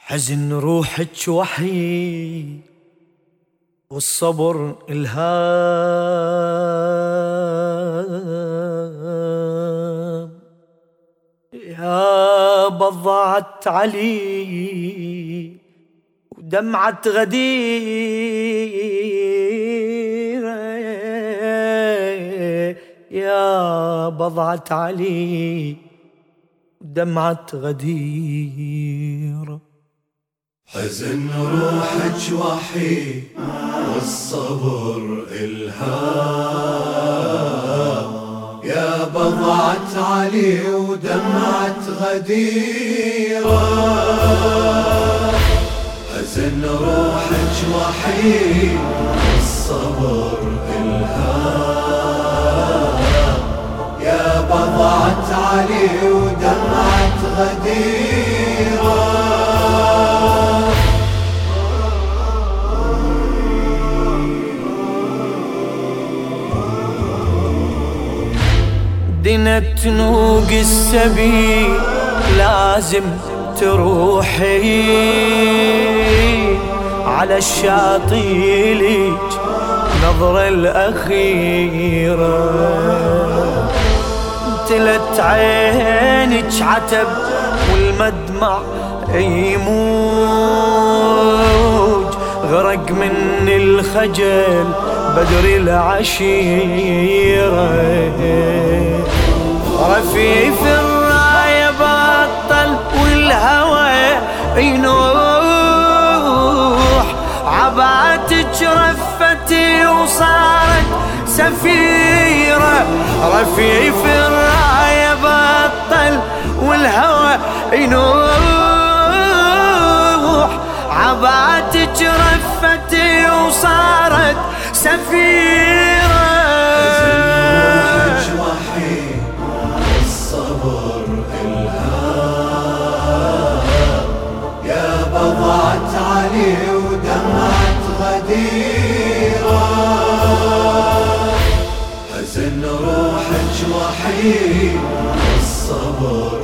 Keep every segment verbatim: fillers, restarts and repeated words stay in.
حزن روحك وحيد والصبر إلهام، يا بضعت علي ودمعة غديرة، يا بضعت علي ودمعة غديرة. حزن روحك وحيد والصبر إلهام، يا بضعة علي ودمعة غديرة. حزن روحك وحيد والصبر إلهام، يا بضعة علي ودمعة غديرة. دنت نوق السبيل لازم تروحي على الشاطئ ليج نظرة الأخيرة، امتلت عينك عتب والمدمع يموج، غرق من الخجل بدر العشيرة. رفيف الراية بطل والهوى ينوح، عباتك رفتي وصارت سفيرة. رفيف الراية بطل والهوى ينوح، عباتك رفتي وصارت سفيرة. حزن روحك وحيد والصبر إلهام، يا بضعة علي ودمعة غديرة. حزن روحك وحيد والصبر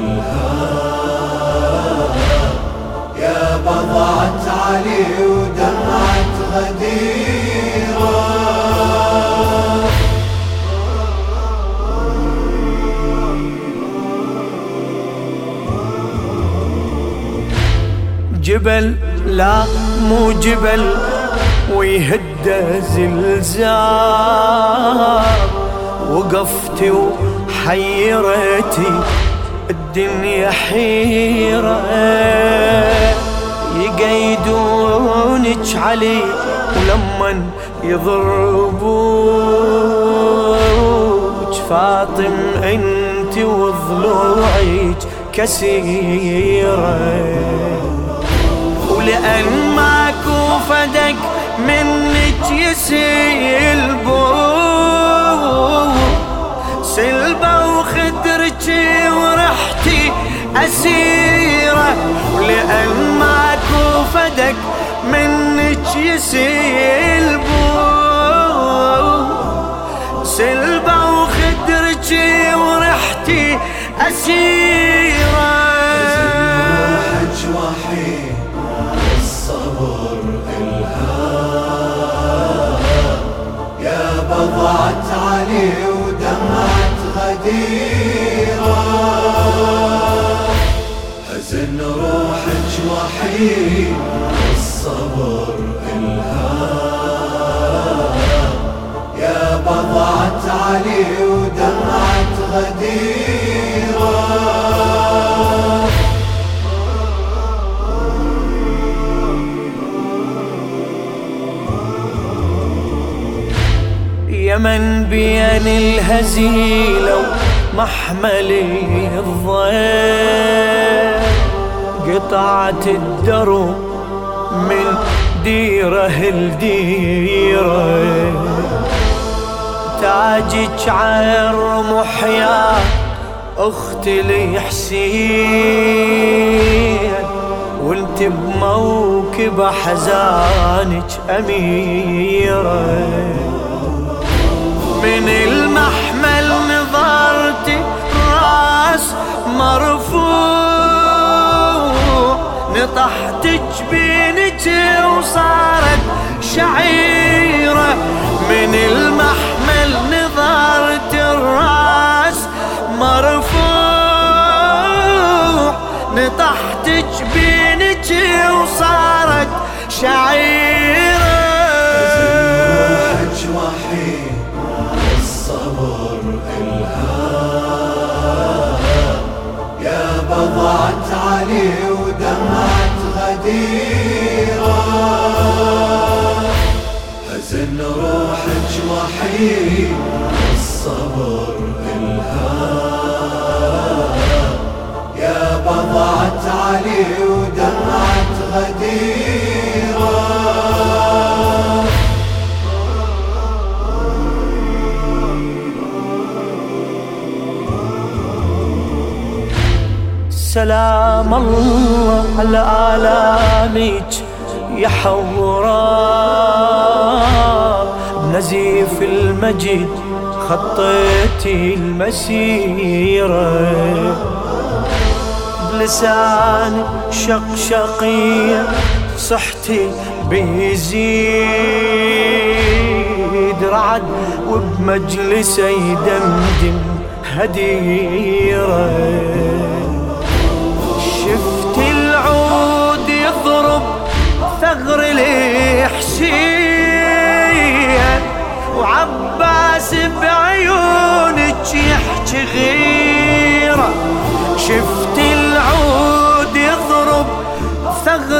إلهام، يا بضعة علي ودمعة غديرة. جبل لا مو جبل ويهد زلزال، وقفتي وحيرتي الدنيا حيرة، يقيدونك علي ولمن يضربوك فاطم انت وضلوعك كسيرة. ولأن ماكو فدك منك يسلبوك، سلبة وخدرتي ورحتي أسيرة. ولأن ماكو فدك منك يسلبوك، سلبة وخدرتي ورحتي أسيرة. روحك وحيد والصبر إلهام، يا بضعة علي ودمعة غديرة. حزن روحك وحيد والصبر إلهام، يا بضعة علي ودمعة غديرة. يمن بين الهزيلة ومحملي الضيف، قطعت الدرب من ديره لديره، تاجك عالرمح يا اختي الحسين، وانت بموكب حزانك اميره. من المحمل نظرتي راس مرفوع، نطحت جبينك وصارت شعيرة، من المحمل نظرت الراس مرفوع، نطحت جبينك وصارت شعيرة. روحك وحيد الصبر إلهام، يا بضعة علي ودمعة غديرة. حزن روحك وحيد الصبر إلهام، يا بضعة علي ودمعة غديرة. سلام الله على آلامك يا حوراء، بنزيف المجد خطيتي المسيرة، بلسان شقشقية صحتي بيزيد رعد، وبمجلسي يدمدم هديرة. شفت العود يضرب ثغر الحسين، وعباس بعيونك يحكي غيرة. شفت العود يضرب ثغر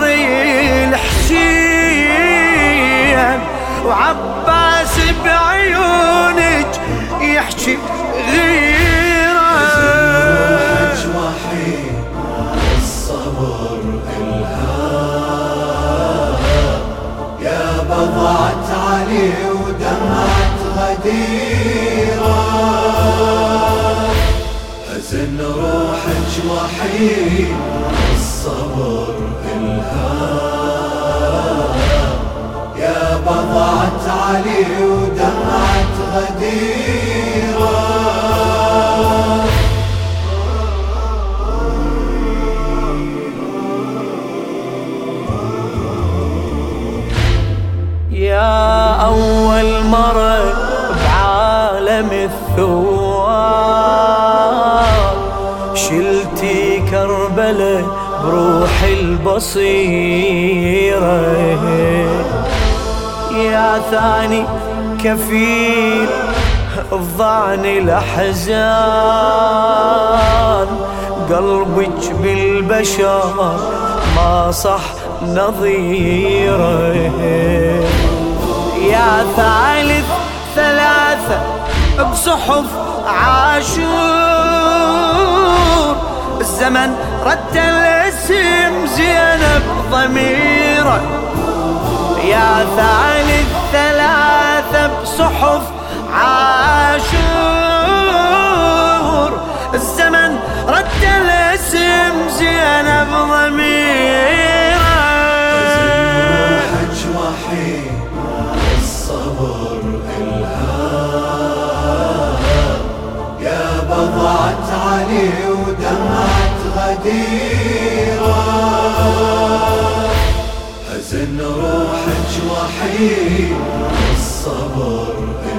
الحسين، وعباس بعيونك يحكي غيرة. الصبر إلهام، يا بضعة علي ودمعة غديرة. حزن روحك وحيد الصبر إلهام، يا بضعة علي ودمعة غديرة. يا أول مرة بعالم الثوار، شلتي كربلة بروحي البصيرة. يا ثاني كفيل الظعن الأحزان، قلبك بالبشر ما صح نظيره. يا ثالث ثلاثة بصحف عاشور، الزمن رد الاسم زينب ضميره. يا ثالث ثلاثة بصحف عاشور، الزمن رد الاسم زينب ضميره. روحك وحيد الصبر إلهام، يا بضعة علي ودمعة غديرة. حزن روحك وحيد الصبر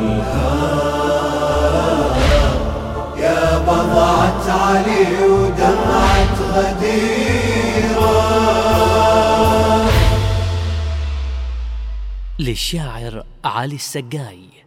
إلهام، يا بضعة علي ودمعة غديرة. للشاعر علي السقاي.